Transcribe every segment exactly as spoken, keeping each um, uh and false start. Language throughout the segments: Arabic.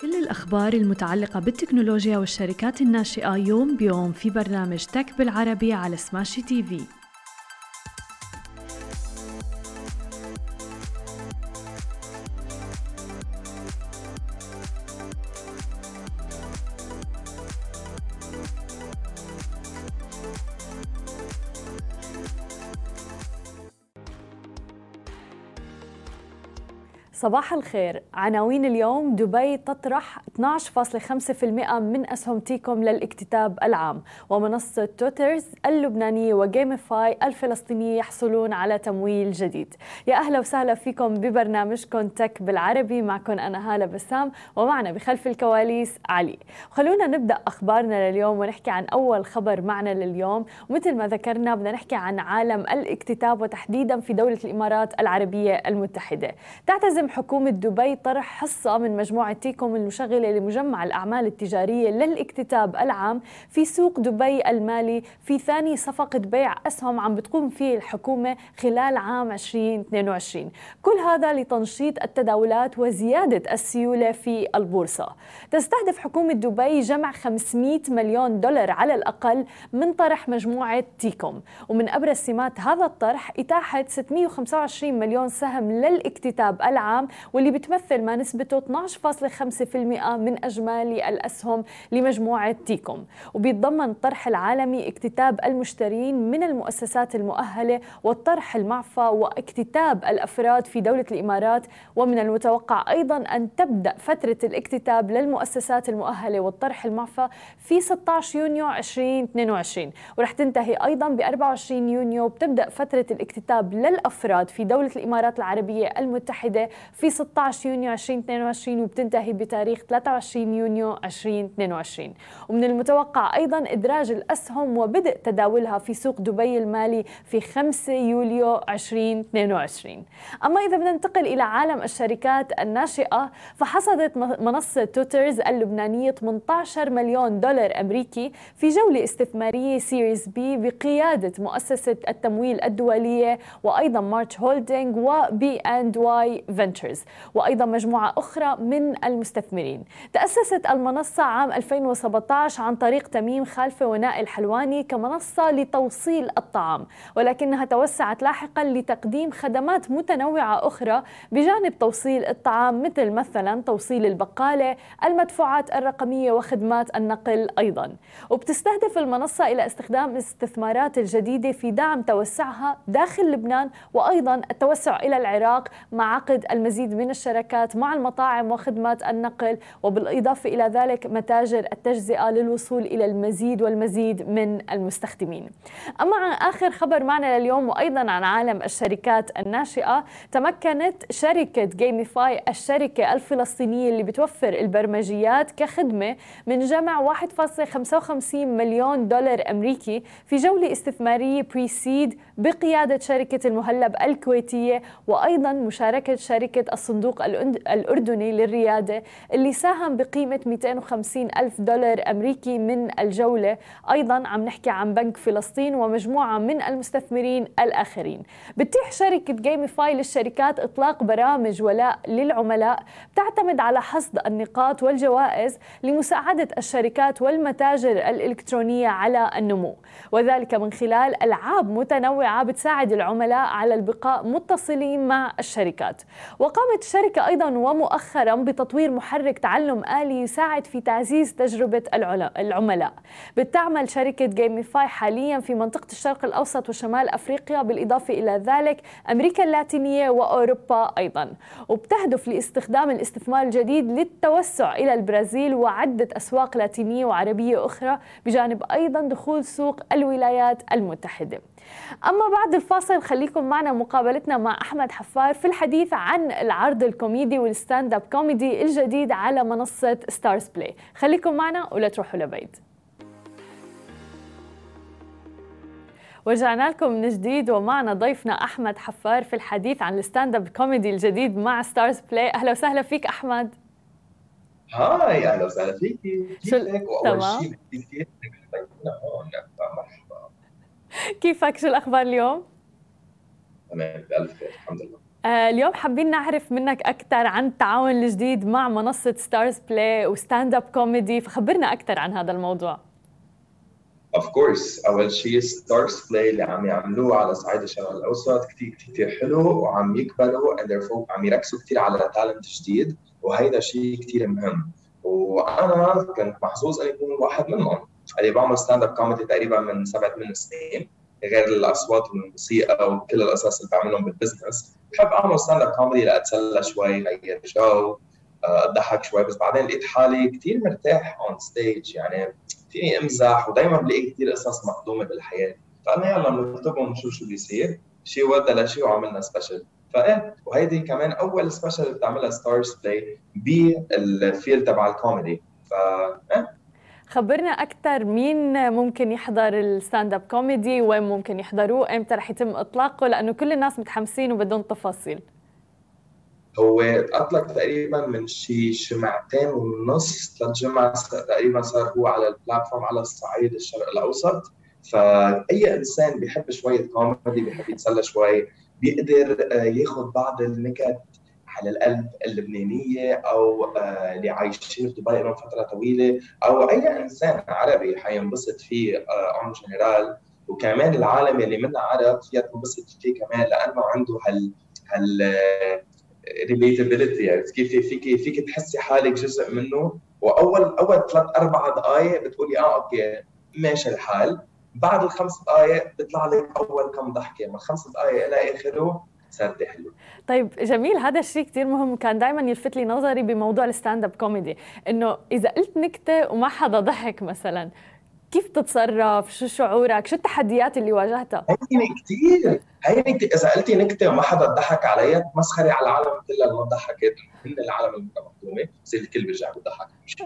كل الأخبار المتعلقة بالتكنولوجيا والشركات الناشئة يوم بيوم في برنامج تك بالعربي على سماشي تي في. صباح الخير. عناوين اليوم: دبي تطرح اثني عشر فاصلة خمسة بالمئة من أسهم تيكوم للاكتتاب العام، ومنصة تويترز اللبنانية وجيميفاي الفلسطينية يحصلون على تمويل جديد. يا أهلا وسهلا فيكم ببرنامجكم تك بالعربي، معكم أنا هالة بسام ومعنا بخلف الكواليس علي. خلونا نبدأ أخبارنا لليوم ونحكي عن أول خبر معنا لليوم، ومثل ما ذكرنا بدنا نحكي عن عالم الاكتتاب وتحديدا في دولة الإمارات العربية المتحدة. تعتزم حكومة دبي طرح حصة من مجموعة تيكوم المشغلة لمجمع الأعمال التجارية للاكتتاب العام في سوق دبي المالي في ثاني صفقة بيع أسهم عم بتقوم فيه الحكومة خلال عام ألفين واثنين وعشرين. كل هذا لتنشيط التداولات وزيادة السيولة في البورصة. تستهدف حكومة دبي جمع خمسمئة مليون دولار على الأقل من طرح مجموعة تيكوم، ومن أبرز سمات هذا الطرح إتاحة ستمئة وخمسة وعشرين مليون سهم للاكتتاب العام، واللي بتمثل ما نسبته اثني عشر فاصلة خمسة بالمئة من أجمالي الأسهم لمجموعة تيكوم. وبيتضمن الطرح العالمي اكتتاب المشترين من المؤسسات المؤهلة والطرح المعفى واكتتاب الأفراد في دولة الإمارات. ومن المتوقع أيضا أن تبدأ فترة الاكتتاب للمؤسسات المؤهلة والطرح المعفى في ستة عشر يونيو ألفين واثنين وعشرين، ورح تنتهي أيضا ب أربعة وعشرين يونيو. بتبدأ فترة الاكتتاب للأفراد في دولة الإمارات العربية المتحدة في ستة عشر يونيو ألفين واثنين وعشرين، وبتنتهي بتاريخ ثلاثة وعشرين يونيو ألفين واثنين وعشرين. ومن المتوقع أيضا إدراج الأسهم وبدء تداولها في سوق دبي المالي في خمسة يوليو ألفين واثنين وعشرين. أما إذا بدنا ننتقل إلى عالم الشركات الناشئة، فحصدت منصة تويترز اللبنانية ثمانية عشر مليون دولار أمريكي في جولة استثمارية سيريز بي بقيادة مؤسسة التمويل الدولية وأيضا مارش هولدينج وبي أند واي فنتشرز، وأيضا مجموعة أخرى من المستثمرين. تأسست المنصة عام ألفين وسبعة عشر عن طريق تميم خالفة ونائل حلواني كمنصة لتوصيل الطعام، ولكنها توسعت لاحقا لتقديم خدمات متنوعة أخرى بجانب توصيل الطعام، مثل مثلا توصيل البقالة، المدفوعات الرقمية وخدمات النقل أيضا. وبتستهدف المنصة إلى استخدام الاستثمارات الجديدة في دعم توسعها داخل لبنان وأيضا التوسع إلى العراق مع عقد المزيد من الشراكات مع المطاعم وخدمات النقل، وبالإضافة إلى ذلك متاجر التجزئة للوصول إلى المزيد والمزيد من المستخدمين. أما عن آخر خبر معنا لليوم وأيضا عن عالم الشركات الناشئة، تمكنت شركة جيميفاي الشركة الفلسطينية اللي بتوفر البرمجيات كخدمة من جمع واحد فاصلة خمسة وخمسين مليون دولار أمريكي في جولة استثمارية بريسيد بقيادة شركة المهلب الكويتية وأيضا مشاركة شركة الصندوق الأردني للريادة اللي ساهم بقيمة مئتين وخمسين ألف دولار أمريكي من الجولة. أيضا عم نحكي عن بنك فلسطين ومجموعة من المستثمرين الآخرين. بتتيح شركة جيميفاي للشركات إطلاق برامج ولاء للعملاء بتعتمد على حصد النقاط والجوائز لمساعدة الشركات والمتاجر الإلكترونية على النمو، وذلك من خلال ألعاب متنوعة بتساعد العملاء على البقاء متصلين مع الشركات. وقامت الشركة أيضا ومؤخرا بتطوير محرك تعلم آلي يساعد في تعزيز تجربة العملاء. بتعمل شركة جيميفاي حاليا في منطقة الشرق الأوسط وشمال أفريقيا، بالإضافة إلى ذلك أمريكا اللاتينية وأوروبا أيضا، وبتهدف لاستخدام الاستثمار الجديد للتوسع إلى البرازيل وعدة أسواق لاتينية وعربية أخرى، بجانب أيضا دخول سوق الولايات المتحدة. أما بعد الفاصل خليكم معنا مقابلتنا مع أحمد حفار في الحديث عن العرض الكوميدي والستاند اب كوميدي الجديد على منصة ستارز بلاي. خليكم معنا ولا تروحوا لبعيد. ورجعنا لكم من جديد ومعنا ضيفنا أحمد حفار في الحديث عن الستاند اب كوميدي الجديد مع ستارز بلاي. أهلا وسهلا فيك أحمد. هاي أهلا وسهلا فيكي، كيفك؟ وأول شيء كيفك؟ كيفك؟ شو الأخبار اليوم؟ تمام بألف خير الحمد لله. آه، اليوم حابين نعرف منك أكثر عن التعاون الجديد مع منصة ستارز بلاي وستاند اب كوميدي، فخبرنا أكثر عن هذا الموضوع. Of course. أول شيء ستارز بلاي اللي عم يعملوه على صعيد الشرق الأوسط كتير كتير حلو، وعم يكبروا and therefore عم يركزوا كتير على تالنت جديد، وهيدا شيء كتير مهم. وأنا كنت محظوظ أن يكون واحد منهم. اللي بعمل ستاند اب كوميدي تقريبا من سبعة ثمان سنين، غير الأصوات والموسيقى وكل القصص اللي بعملهم بالبزنس. بحب أعمل ستاند اب كوميدي لأتسلى شوي، غير جو، أضحك شوي. بس بعدين لقيت حالي كتير مرتاح on stage، يعني فيني امزح، ودايما بلاقي كثير قصص مخدومه بالحياه. فقلنا يلا بنكتبهم ونشوف شو بيصير، شيء ودى لشيء وعملنا سبيشل. فايه وهيدي كمان اول سبيشل بتعملها ستارز بلاي بالفيلد تبع الكوميدي. ف ايه خبرنا أكثر، مين ممكن يحضر الستاند اب كوميدي، وين ممكن يحضروه، امتى رح يتم إطلاقه، لأنه كل الناس متحمسين وبدون تفاصيل. هو اطلق تقريبا من شي جمعتين ونص ثلاث جمعة تقريبا، صار هو على البلاتفورم على الصعيد الشرق الاوسط. فاي انسان بيحب شويه كوميدي، بيحب يتسلى شوي، بيقدر ياخذ بعض النكت على القلب اللبنانيه، او اللي عايشين في دبي لهم فتره طويله، او اي انسان عربي حينبسط فيه اون جنرال. وكمان العالم اللي منا عرب فيها تنبسط فيه كمان، لانه عنده هال هال ريليتابيلتي، يعني كيف فيك فيك تحسي حالك جزء منه. واول اول ثلاث اربع دقائق بتقولي اه اوكي ماشي الحال، بعد الخمس دقائق بيطلع لك اول كم ضحكه، من خمس دقائق الى اخره سرد حلو. طيب جميل، هذا الشيء كتير مهم، كان دائما يلفت لي نظري بموضوع الستاند اب كوميدي، انه اذا قلت نكته وما حدا ضحك مثلا، كيف تتصرف؟ شو شعورك؟ شو التحديات اللي واجهتها؟ هيني كثير هيني كثير اذا قلتي نكته وما حدا ضحك علي، مسخري على العالم كلها اللي ما ضحكت، من العالم المظلومه، بصير الكل بيرجع بيضحك.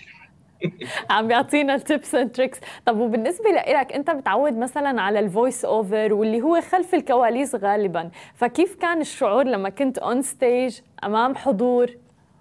عم بيعطينا التيبس اند تريكس. طب وبالنسبه لك، انت متعود مثلا على الفويس اوفر واللي هو خلف الكواليس غالبا، فكيف كان الشعور لما كنت اون ستيج امام حضور؟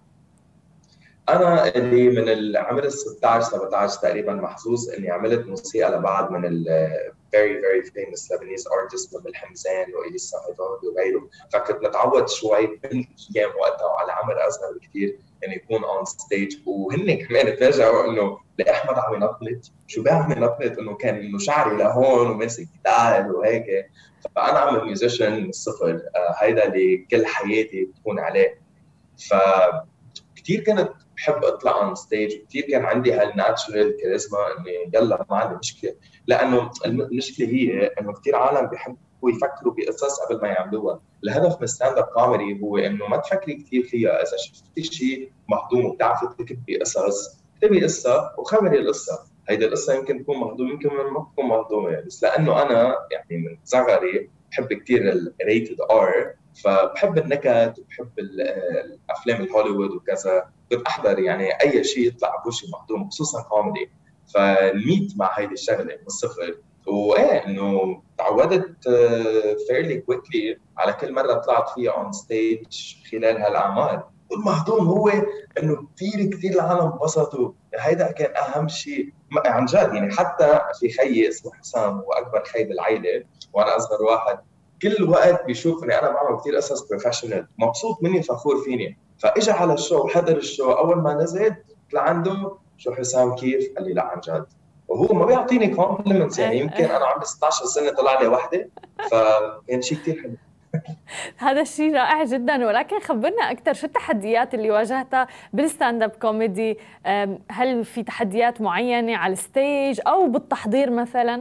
انا اللي من العمر ال ستة عشر سبعة عشر تقريبا محظوظ اني عملت موسيقى لبعض من ال very very famous Lebanese artists مثل حمزان وإليسا هيدون وغيره. فكنت متعود شوي بالايام وقتها وعلى عمر اصغر بكثير انه يكون اون ستيج، وهن كمان تفاجئوا انه لاحمد عم ينطلت. شو بيعمل ينطلت؟ انه كان انه شعري لهون وماسك جيتار وهيك. فانا عم ميوزيشن من الصفر، هيدا اللي كل حياتي بتكون عليه. ف كثير كنت بحب اطلع اون ستيج، كثير كان عندي هالناتشرال كاريزما اني يلا ما عندي مشكله. لانه المشكله هي انه كثير عالم بيحبوا يفكروا بقصص قبل ما يعملوها. الهدف من ستاند اب كوميدي هو انه ما تفكري كثير فيها. اذا شفتي شيء مهضوم وبتعرفي تكتبي قصص، اكتبي قصه وخبري القصه. هيدي القصه يمكن تكون مهضومه، يمكن ما تكون مهضومه، بس لانه انا يعني من صغري بحب كثير الريتد ار، فبحب النكت وبحب الافلام الهوليوود وكذا. كنت احضر يعني اي شيء يطلع بوشي مهضوم، خصوصا كوميدي. فالميت مع هيدي الشغله من الصفر. وايه انه تعودت فيرلي كويكلي على كل مره طلعت فيها اون ستيج خلال هالاعمار. والمهضوم هو انه كثير كثير العالم انبسطوا، هيدا كان اهم شيء عن جد. يعني حتى في خيي اسمه حسام، هو اكبر خي بالعائله وانا اصغر واحد، كل وقت بيشوفني انا بعمل كثير قصص بروفيشنال، مبسوط مني فخور فيني. فاجى على الشو وحضر الشو، اول ما نزل لعنده شو حسام كيف؟ قال لي لا عن جد. وهو ما بيعطيني كومبلمنتس، يعني يمكن انا عمري ستة عشر سنه طلع لي وحده، فكان شيء كثير حلو. هذا الشيء رائع جدا، ولكن خبرنا اكثر، شو التحديات اللي واجهتها بالستاند اب كوميدي؟ هل في تحديات معينه على الستيج او بالتحضير مثلا؟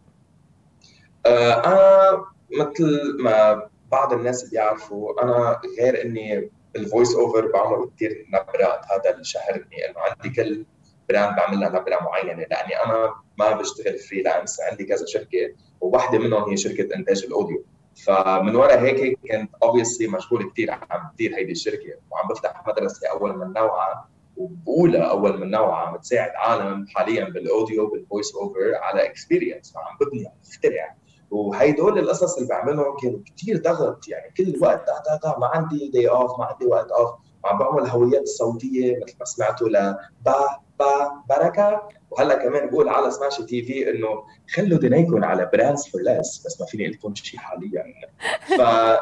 انا مثل ما بعض الناس بيعرفوا، انا غير اني بالفويس اوفر بعمل كثير نبرات. هذا اللي شهرني انه عندي كل براند بعمل لها نبره معينه، لاني انا ما بشتغل فريلانس، عندي كذا شركه وواحده منهم هي شركه انتاج الاوديو. فمن وراء هيك كنت اوبسلي مشغول كثير عم بدير هيدي الشركه، وعم بفتح مدرسه اول من نوعها، وبقولها اول من نوعها، عم تساعد عالم حاليا بالاوديو بالفويس اوفر على اكسبيرينس، وعم ببني عم بخترع. وهيدول القصص اللي بعملهم كانوا كثير ضغط، يعني كل وقت تا تا ما عندي داي اوف، ما عندي وقت اوف. وعم بعمل هويات صوتيه مثل ما سمعتوا ل با با بركه، وهلا كمان بقول على سماشي تي في انه خلوا دنيكم على براندز فور ليس، بس ما فيني اقول لكم شيء حاليا. ف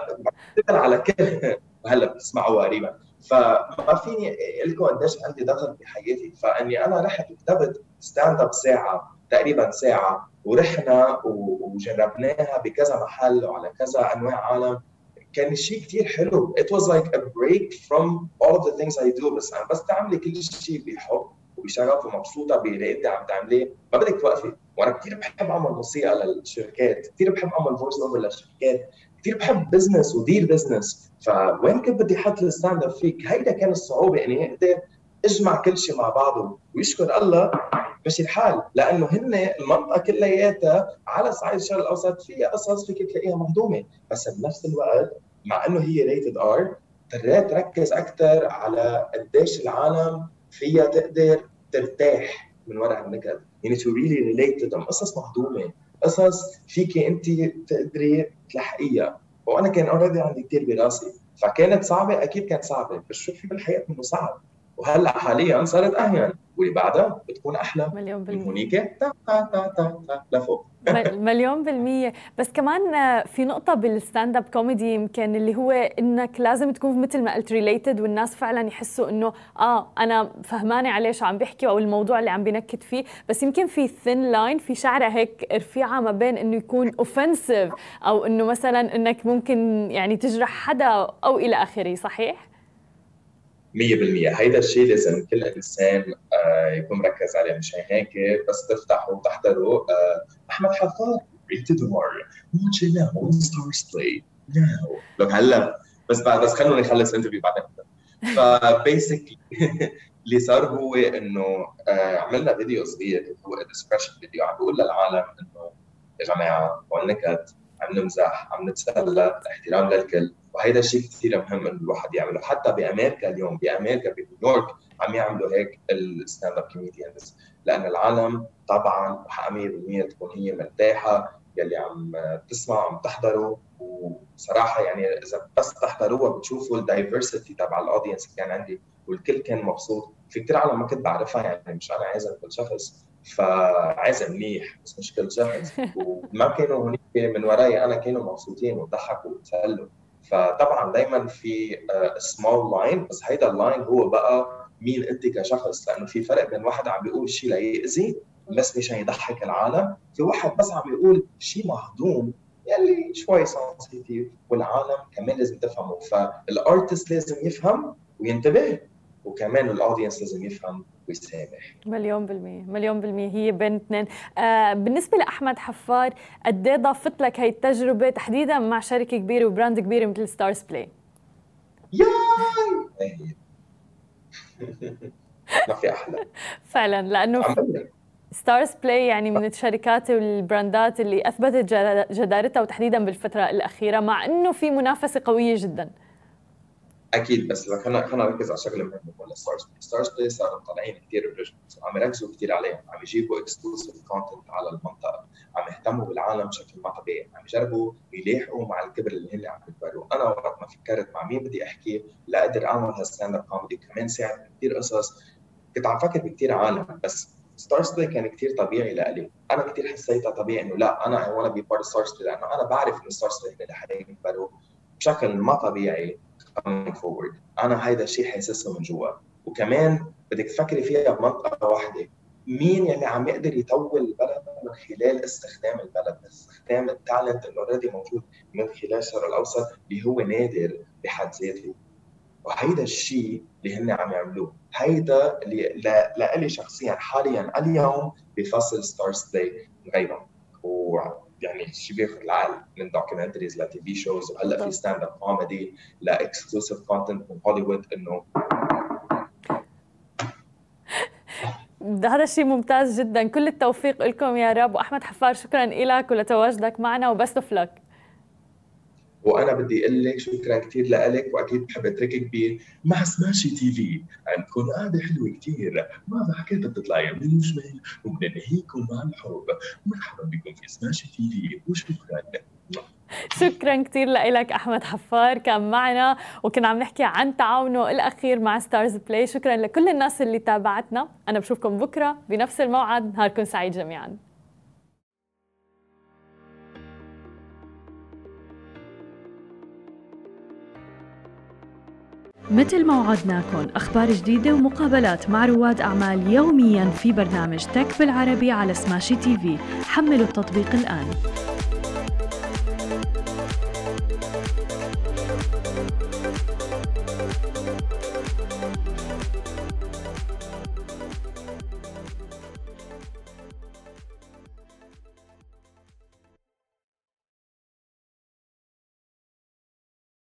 على كل وهلا بتسمعوا قريبا، فما فيني اقول لكم قديش عندي ضغط بحياتي. فاني انا رحت كتبت ستاند اب ساعه تقريبا ساعه، ورحنا وجربناها بكذا محل وعلى كذا انواع عالم. كان شيء كثير حلو. It was like a break from all of the things I do. بس أنا بس تعملي كل شيء بحب وبشغف ومبسوطة باللي أنت عم تعمليه ما بدك توقفي. وأنا كثير بحب أعمل موسيقى للشركات، كثير بحب أعمل فويس أوفر للشركات، كثير بحب بزنس ودير بزنس. فوين كنت بدي أحط الستاند اب فيك؟ هيدا كان الصعوبة إني أقدر أجمع كل شيء مع بعضه، ويشكر الله ماشي الحال، لانه هن المنطقه كلياتها على صعيد الشرق الاوسط فيها قصص فيك تلاقيها مهضومه، بس بنفس الوقت مع انه هي ريتد ار اضطريت تركز اكثر على قديش العالم فيها تقدر ترتاح من وراء النكد، يعني تو ريلي ريليت تو ذم. قصص مهضومه، قصص فيك انت تقدري تلحقيها. وانا كان اوريدي عندي كثير براسي، فكانت صعبه، اكيد كانت صعبه، بس شو في بالحياه انه صعب. وهلا حاليا صارت اهين، واللي بعدها بتكون احلى. مليون بالمية. من هونيك تا تا تا تا تا لفوق. مليون بالمية. بس كمان في نقطة بالستاند اب كوميدي يمكن اللي هو انك لازم تكون مثل ما قلت ريليتد، والناس فعلا يحسوا انه اه انا فهمانة عليه شو عم بيحكي او الموضوع اللي عم بينكد فيه. بس يمكن في ثين لاين، في شعرة هيك رفيعة ما بين انه يكون اوفنسيف او انه مثلا انك ممكن يعني تجرح حدا او الى اخره. صحيح؟ مية بالمية. هيدا الشيء لازم كل إنسان آه يكون مركز عليه. مش هيك بس تفتحوا وتحضروا آه أحمد حفار ريتد ار watch it now on Stars Play now. لو هلا بس بعد بس خلوني أخلص انترفيو بعدين. فبيسكلي اللي صار هو إنه آه عملنا فيديو صغير هو ديسكريشن فيديو، عم بقول للعالم إنه يا جماعة والنكت عم نمزح، عم نتسلى، احترام للكل. وهذا الشيء كثير مهم انه الواحد يعمله. حتى بامريكا اليوم، بامريكا بنيويورك عم يعملوا هيك الستاند اب كوميديانز، لان العالم طبعا حق مية بالمية تكون هي مرتاحه يلي عم تسمع عم تحضروا. وصراحه يعني اذا بس تحضروها بتشوفوا الدايفرسيتي تبع الاودينس كان عندي، والكل كان مبسوط. في كثير عالم ما كنت بعرفها، يعني مش انا عازم كل شخص، فعازم منيح بس مش كل شخص، وما كانوا هناك من وراي انا كانوا مبسوطين وضحكوا وتسلوا. فطبعا دائما في سمول لاين، بس هيدا اللاين هو بقى مين انت كشخص، لانه في فرق بين واحد عم بيقول شيء ليأذي بس مشان يضحك العالم، في واحد بس عم يقول شيء مهضوم يلي شوي سنسيتيف والعالم كمان لازم تفهمه. فالارتست لازم يفهم وينتبه، وكمان الاودينس لازم يفهم ويسامح. مليون بالمية. مليون بالمية. هي بين اثنين. آه بالنسبة لأحمد حفار، قد ايه ضافت لك هاي التجربة تحديدا مع شركة كبيرة وبراند كبيرة مثل ستارز بلاي؟ ياي ما في أحلى فعلا، لأنه ستارز بلاي يعني من الشركات والبراندات اللي أثبتت جدارتها وتحديدا بالفترة الأخيرة، مع أنه في منافسة قوية جدا. اكيد، بس خلينا خلينا نركز على شغله مهمه ولا ستارز بلاي. ستارز بلاي صاروا طالعين كثير اوريجنالز، عم يركزوا كثير عليهم، عم يجيبوا اكسكلوسيف كونتنت على المنطقه، عم يهتموا بالعالم بشكل ما طبيعي، عم يجربوا يلاحقوا مع الكبر اللي هن عم يكبروا. انا وقت ما فكرت مع مين بدي احكي لاقدر اعمل هالستاند اب كوميدي كمان ساعد كثير قصص، كنت عم فكر بكثير عالم، بس ستارز بلاي كان كثير طبيعي لإلي. انا كثير حسيتها طبيعي انه لا انا اي وانا بي بارت ستارز بلاي، لانه انا بعرف انه ستارز بلاي هن اللي حيكبروا بشكل ما طبيعي coming forward. أنا هيدا الشيء حاسسه من جوا. وكمان بدك تفكري فيها بمنطقة واحدة، مين يلي عم يقدر يطول البلد من خلال استخدام البلد، استخدام التالنت اللي اوريدي موجود من خلال الشرق الأوسط اللي هو نادر بحد ذاته. وهيدا الشيء اللي هن عم يعملوه، هيدا اللي لإلي شخصيا حاليا اليوم بفصل ستارز بلاي غيبا، ويعني شيء بياخذ العقل من دوكيومنتريز لتي في شوز، وهلا في ستاند اب كوميدي لاكسكلوسيف كونتنت من هوليوود. انه هذا الشيء ممتاز جدا. كل التوفيق لكم يا رب. واحمد حفار شكرا لك ولتواجدك معنا وبست اوف لك. وانا بدي اقول لك شكرا كثير لك، واكيد بحب اتركك مع سماشي تي في. عندكم قعده حلوه كثير، ما حكيت بتطلعي من المجمل وبننهيكم مع الحب. مرحبا بكم في سماشي تي في وشكرا. شكرا كتير لك أحمد حفار، كان معنا وكنا عم نحكي عن تعاونه الأخير مع ستارز بلاي. شكرا لكل الناس اللي تابعتنا، أنا بشوفكم بكرة بنفس الموعد، نهاركم سعيد جميعا. مثل ما وعدناكم أخبار جديدة ومقابلات مع رواد أعمال يومياً في برنامج تك بالعربي على سماشي تي في. حملوا التطبيق الآن.